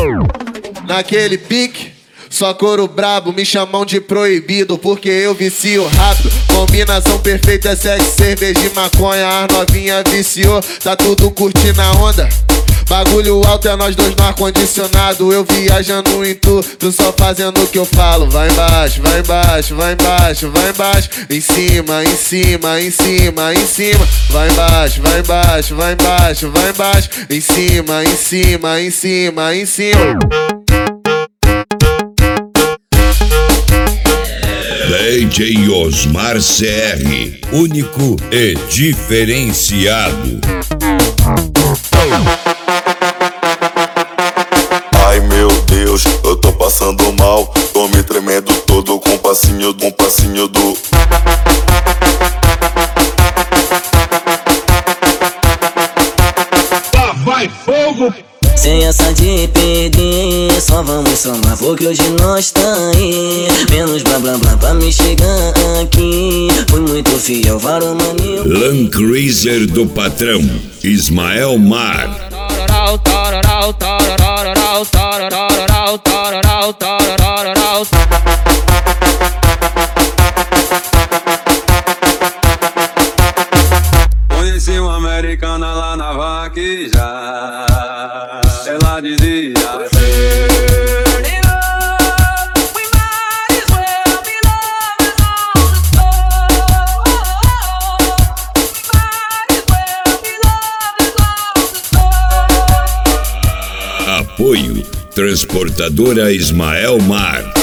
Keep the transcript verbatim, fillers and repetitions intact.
Naquele pique, só couro brabo, me chamam de proibido porque eu vicio rápido. Combinação perfeita é sexo, cerveja e maconha. As novinha viciou, tá tudo curtindo a onda. Bagulho alto é nós dois no ar-condicionado. Eu viajando em tu, tu só fazendo o que eu falo. Vai embaixo, vai embaixo, vai embaixo, vai embaixo. Em cima, em cima, em cima, em cima. Vai embaixo, vai embaixo, vai embaixo, vai embaixo. Em cima, em cima, em cima, em cima. D J Osmar C R, único e diferenciado. Ai meu Deus, eu tô passando mal. Tô me tremendo todo com um passinho, um passinho do... Lá vai fogo! Sem essa de perder, só vamos somar porque hoje nós tá aí. Menos blá blá blá pra me chegar aqui. Fui muito fiel, varou maninho. Land Cruiser do patrão, Ismael Mar. Conheci uma americana lá na vaqueja. Ela dizia Apoio Transportadora Ismael Mar.